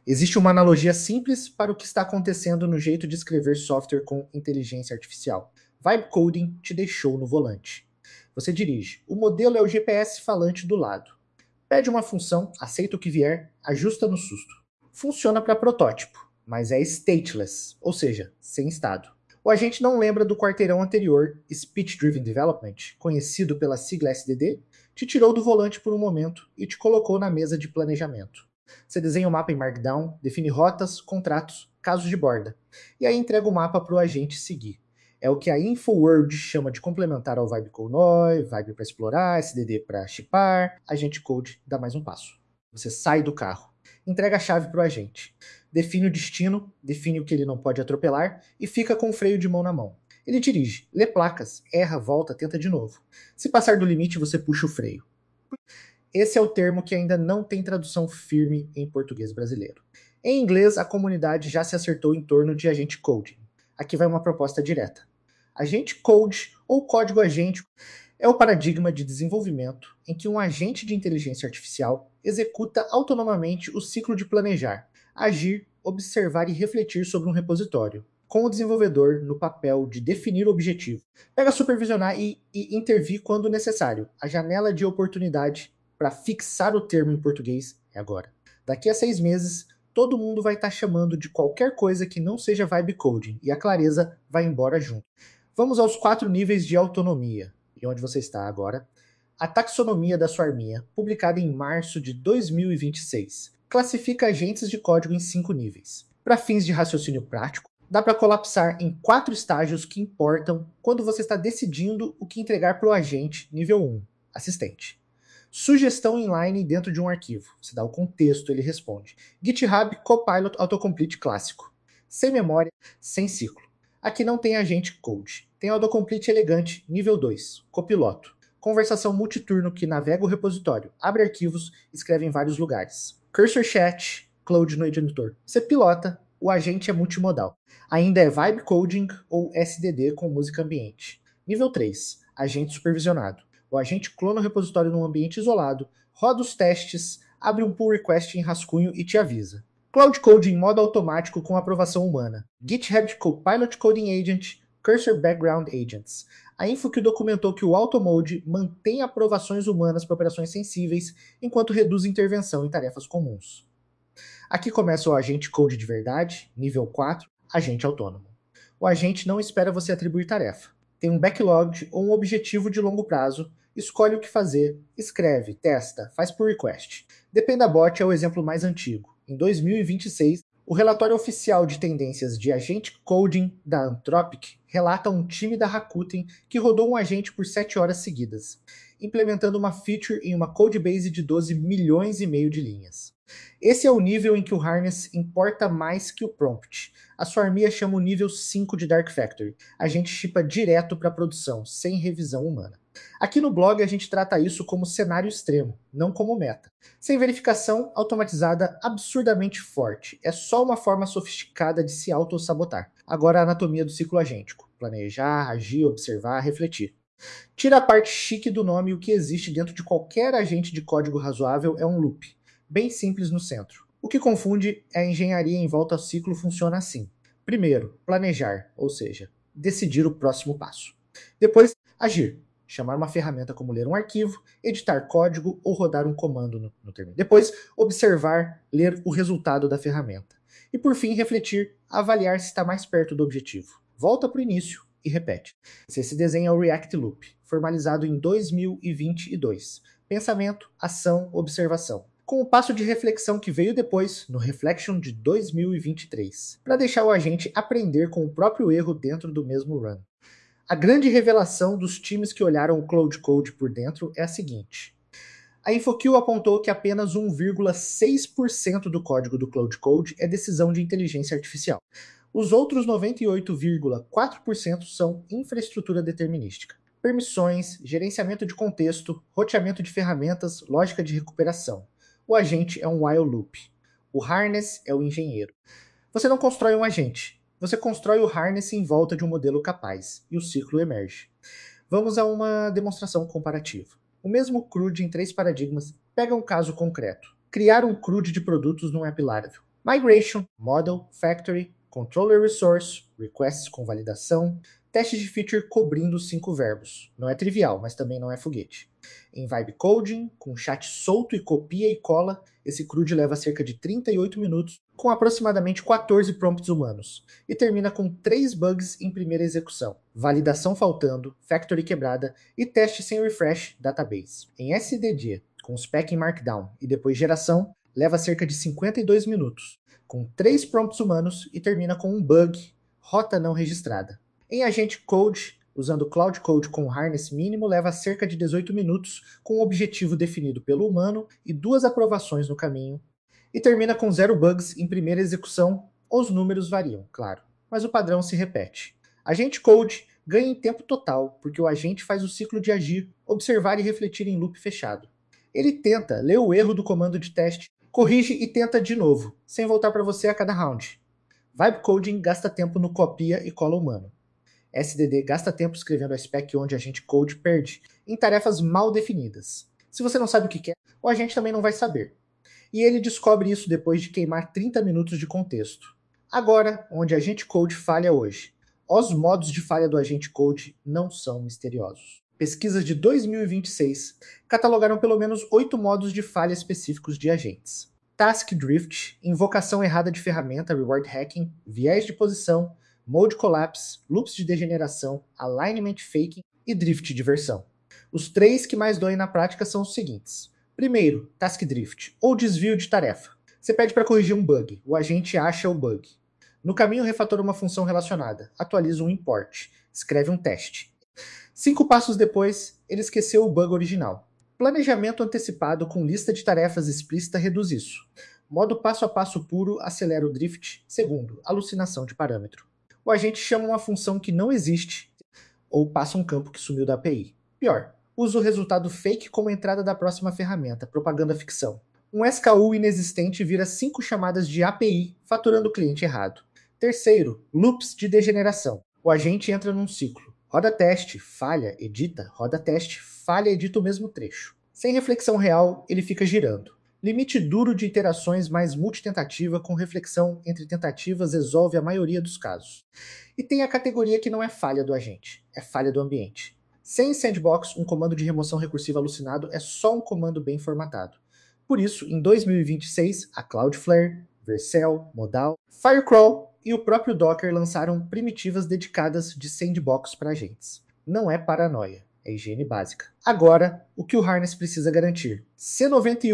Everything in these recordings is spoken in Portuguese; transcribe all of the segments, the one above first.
Existe uma analogia simples para o que está acontecendo no jeito de escrever software com inteligência artificial. Vibe coding te deixou no volante. Você dirige. O modelo é o GPS falante do lado. Pede uma função, aceita o que vier, ajusta no susto. Funciona para protótipo, mas é stateless, ou seja, sem estado. O agente não lembra do quarteirão anterior, Speech Driven Development, conhecido pela sigla SDD, te tirou do volante por um momento e te colocou na mesa de planejamento. Você desenha o mapa em Markdown, define rotas, contratos, casos de borda, e aí entrega o mapa para o agente seguir. É o que a InfoWorld chama de complementar ao Vibe Conoi, Vibe para explorar, SDD para chipar, Agente Code dá mais um passo. Você sai do carro, entrega a chave para o agente, define o destino, define o que ele não pode atropelar e fica com o freio de mão na mão. Ele dirige, lê placas, erra, volta, tenta de novo. Se passar do limite, você puxa o freio. Esse é o termo que ainda não tem tradução firme em português brasileiro. Em inglês, a comunidade já se acertou em torno de agente coding. Aqui vai uma proposta direta. Agente code ou código agente é o paradigma de desenvolvimento em que um agente de inteligência artificial executa autonomamente o ciclo de planejar, agir, observar e refletir sobre um repositório, com o desenvolvedor no papel de definir o objetivo. Pega supervisionar e intervir quando necessário. A janela de oportunidade para fixar o termo em português é agora. Daqui a 6 meses, todo mundo vai estar chamando de qualquer coisa que não seja vibe coding e a clareza vai embora junto. Vamos aos 4 níveis de autonomia. E onde você está agora? A taxonomia da sua arminha, publicada em março de 2026, classifica agentes de código em 5 níveis. Para fins de raciocínio prático, dá para colapsar em 4 estágios que importam quando você está decidindo o que entregar para o agente nível 1, assistente. Sugestão inline dentro de um arquivo. Você dá o contexto, ele responde. GitHub Copilot Autocomplete clássico. Sem memória, sem ciclo. Aqui não tem agente code. Tem autocomplete elegante, nível 2, copiloto. Conversação multiturno que navega o repositório, abre arquivos, escreve em vários lugares. Cursor chat, Cloud no editor. Você pilota, o agente é multimodal. Ainda é vibe coding ou SDD com música ambiente. Nível 3, agente supervisionado. O agente clona o repositório num ambiente isolado, roda os testes, abre um pull request em rascunho e te avisa. Cloud Code em modo automático com aprovação humana. GitHub Copilot Coding Agent, Cursor Background Agents. A InfoQ documentou que o Automode mantém aprovações humanas para operações sensíveis, enquanto reduz intervenção em tarefas comuns. Aqui começa o agente code de verdade, nível 4, agente autônomo. O agente não espera você atribuir tarefa. Tem um backlog ou um objetivo de longo prazo, escolhe o que fazer, escreve, testa, faz pull request. Dependabot é o exemplo mais antigo. Em 2026, o relatório oficial de tendências de agente coding da Anthropic relata um time da Rakuten que rodou um agente por 7 horas seguidas, implementando uma feature em uma codebase de 12 milhões e meio de linhas. Esse é o nível em que o harness importa mais que o prompt. A sua armia chama o nível 5 de Dark Factory. A gente shippa direto para a produção, sem revisão humana. Aqui no blog a gente trata isso como cenário extremo, não como meta. Sem verificação automatizada absurdamente forte. É só uma forma sofisticada de se auto-sabotar. Agora a anatomia do ciclo agêntico. Planejar, agir, observar, refletir. Tira a parte chique do nome e o que existe dentro de qualquer agente de código razoável é um loop. Bem simples no centro. O que confunde é a engenharia em volta ao ciclo funciona assim. Primeiro, planejar, ou seja, decidir o próximo passo. Depois, agir, chamar uma ferramenta como ler um arquivo, editar código ou rodar um comando no terminal. Depois, observar, ler o resultado da ferramenta. E por fim, refletir, avaliar se está mais perto do objetivo. Volta para o início e repete. Esse desenho é o React Loop, formalizado em 2022. Pensamento, ação, observação. Com o passo de reflexão que veio depois, no Reflection de 2023, para deixar o agente aprender com o próprio erro dentro do mesmo run. A grande revelação dos times que olharam o Cloud Code por dentro é a seguinte. A InfoQ apontou que apenas 1,6% do código do Cloud Code é decisão de inteligência artificial. Os outros 98,4% são infraestrutura determinística. Permissões, gerenciamento de contexto, roteamento de ferramentas, lógica de recuperação. O agente é um while loop. O harness é o engenheiro. Você não constrói um agente. Você constrói o harness em volta de um modelo capaz, e o ciclo emerge. Vamos a uma demonstração comparativa. O mesmo CRUD em 3 paradigmas pega um caso concreto. Criar um CRUD de produtos num app Laravel. Migration, Model, Factory, Controller Resource, Requests com validação, testes de feature cobrindo 5 verbos. Não é trivial, mas também não é foguete. Em Vibe Coding, com chat solto e copia e cola, esse CRUD leva cerca de 38 minutos, com aproximadamente 14 prompts humanos, e termina com 3 bugs em primeira execução, validação faltando, factory quebrada e teste sem refresh database. Em SDD, com spec em Markdown e depois geração, leva cerca de 52 minutos, com 3 prompts humanos e termina com um bug, rota não registrada. Em Agente Code, usando Cloud Code com harness mínimo, leva cerca de 18 minutos, com um objetivo definido pelo humano e 2 aprovações no caminho, e termina com 0 bugs em primeira execução. Os números variam, claro, mas o padrão se repete. Agente Code ganha em tempo total, porque o agente faz o ciclo de agir, observar e refletir em loop fechado. Ele tenta, lê o erro do comando de teste, corrige e tenta de novo, sem voltar para você a cada round. Vibe Coding gasta tempo no copia e cola humano. SDD gasta tempo escrevendo a spec onde a agente code perde, em tarefas mal definidas. Se você não sabe o que quer, o agente também não vai saber. E ele descobre isso depois de queimar 30 minutos de contexto. Agora, onde a agente code falha hoje. Os modos de falha do agente code não são misteriosos. Pesquisas de 2026 catalogaram pelo menos 8 modos de falha específicos de agentes. Task Drift, invocação errada de ferramenta, reward hacking, viés de posição, Mode Collapse, Loops de degeneração, Alignment Faking e Drift de versão. Os 3 que mais doem na prática são os seguintes. Primeiro, Task Drift, ou desvio de tarefa. Você pede para corrigir um bug, o agente acha o bug. No caminho, refatora uma função relacionada, atualiza um import, escreve um teste. 5 passos depois, ele esqueceu o bug original. Planejamento antecipado com lista de tarefas explícita reduz isso. Modo passo a passo puro acelera o drift. Segundo, alucinação de parâmetro. O agente chama uma função que não existe ou passa um campo que sumiu da API. Pior, usa o resultado fake como entrada da próxima ferramenta, propaganda ficção. Um SKU inexistente vira 5 chamadas de API, faturando o cliente errado. Terceiro, loops de degeneração. O agente entra num ciclo. Roda teste, falha, edita, roda teste, falha, edita o mesmo trecho. Sem reflexão real, ele fica girando. Limite duro de iterações mais multitentativa com reflexão entre tentativas resolve a maioria dos casos. E tem a categoria que não é falha do agente, é falha do ambiente. Sem sandbox, um comando de remoção recursiva alucinado é só um comando bem formatado. Por isso, em 2026, a Cloudflare, Vercel, Modal, Firecrawl e o próprio Docker lançaram primitivas dedicadas de sandbox para agentes. Não é paranoia. É higiene básica. Agora, o que o harness precisa garantir? Se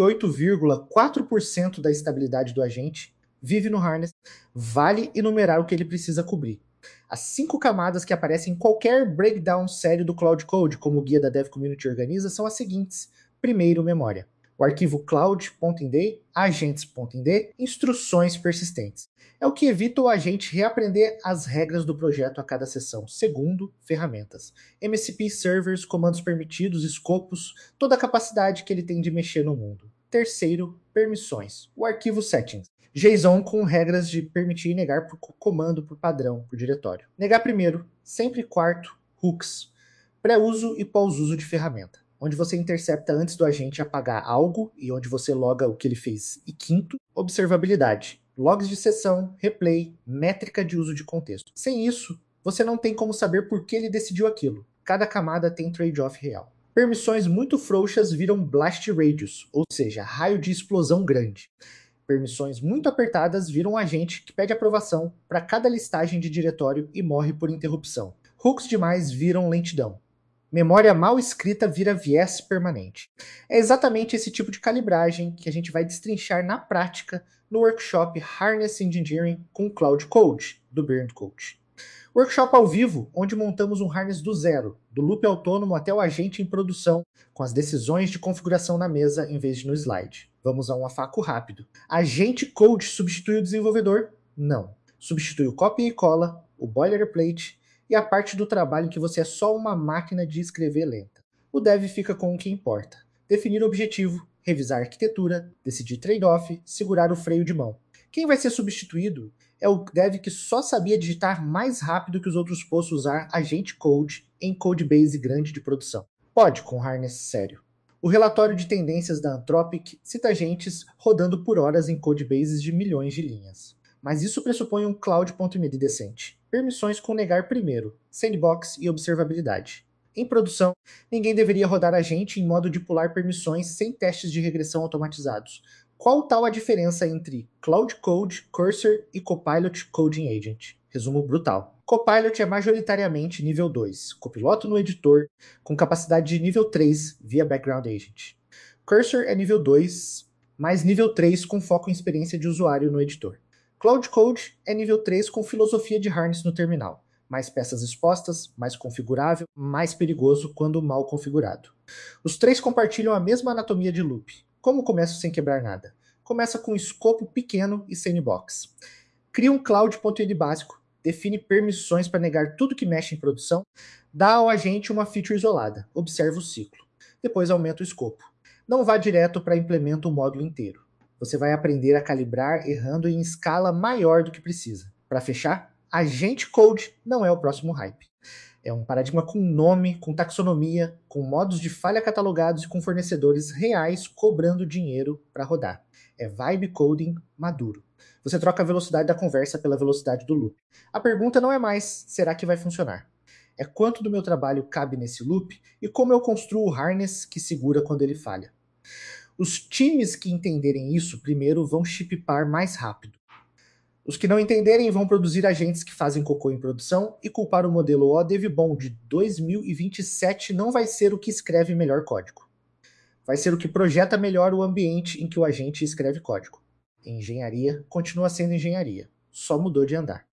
98,4% da estabilidade do agente vive no harness, vale enumerar o que ele precisa cobrir. As 5 camadas que aparecem em qualquer breakdown sério do Cloud Code, como o guia da Dev Community organiza, são as seguintes. Primeiro, memória. O arquivo cloud.ind, agents.ind, instruções persistentes. É o que evita o agente reaprender as regras do projeto a cada sessão. Segundo, ferramentas. MCP servers, comandos permitidos, escopos, toda a capacidade que ele tem de mexer no mundo. Terceiro, permissões. O arquivo settings. JSON com regras de permitir e negar por comando, por padrão, por diretório. Negar primeiro. Sempre quarto, hooks. Pré-uso e pós-uso de ferramenta, onde você intercepta antes do agente apagar algo e onde você loga o que ele fez. E quinto, observabilidade. Logs de sessão, replay, métrica de uso de contexto. Sem isso, você não tem como saber por que ele decidiu aquilo. Cada camada tem trade-off real. Permissões muito frouxas viram blast radius, ou seja, raio de explosão grande. Permissões muito apertadas viram um agente que pede aprovação para cada listagem de diretório e morre por interrupção. Hooks demais viram lentidão. Memória mal escrita vira viés permanente. É exatamente esse tipo de calibragem que a gente vai destrinchar na prática no workshop Harness Engineering com Cloud Code, do Burned Code. Workshop ao vivo, onde montamos um harness do zero, do loop autônomo até o agente em produção, com as decisões de configuração na mesa em vez de no slide. Vamos a um afaco rápido. Agente Code substitui o desenvolvedor? Não. Substitui o copy e cola, o boilerplate e a parte do trabalho em que você é só uma máquina de escrever lenta. O dev fica com o que importa. Definir o objetivo, revisar a arquitetura, decidir trade-off, segurar o freio de mão. Quem vai ser substituído é o dev que só sabia digitar mais rápido que os outros possa usar agente code em codebase grande de produção. Pode com harness sério. O relatório de tendências da Anthropic cita agentes rodando por horas em codebases de milhões de linhas. Mas isso pressupõe um Cloud.md decente. Permissões com negar primeiro, sandbox e observabilidade. Em produção, ninguém deveria rodar agente em modo de pular permissões sem testes de regressão automatizados. Qual tal a diferença entre Cloud Code, Cursor e Copilot Coding Agent? Resumo brutal. Copilot é majoritariamente nível 2, copiloto no editor, com capacidade de nível 3 via Background Agent. Cursor é nível 2, mais nível 3 com foco em experiência de usuário no editor. Cloud Code é nível 3 com filosofia de harness no terminal. Mais peças expostas, mais configurável, mais perigoso quando mal configurado. Os três compartilham a mesma anatomia de loop. Como começo sem quebrar nada? Começa com escopo pequeno e sandbox. Cria um cloud.id básico, define permissões para negar tudo que mexe em produção, dá ao agente uma feature isolada, observa o ciclo. Depois aumenta o escopo. Não vá direto para implementa o módulo inteiro. Você vai aprender a calibrar errando em escala maior do que precisa. Para fechar, agente code não é o próximo hype. É um paradigma com nome, com taxonomia, com modos de falha catalogados e com fornecedores reais cobrando dinheiro para rodar. É vibe coding maduro. Você troca a velocidade da conversa pela velocidade do loop. A pergunta não é mais, será que vai funcionar? É quanto do meu trabalho cabe nesse loop e como eu construo o harness que segura quando ele falha. Os times que entenderem isso primeiro vão chipar mais rápido. Os que não entenderem vão produzir agentes que fazem cocô em produção e culpar o modelo ODevBom de 2027 não vai ser o que escreve melhor código. Vai ser o que projeta melhor o ambiente em que o agente escreve código. Engenharia continua sendo engenharia, só mudou de andar.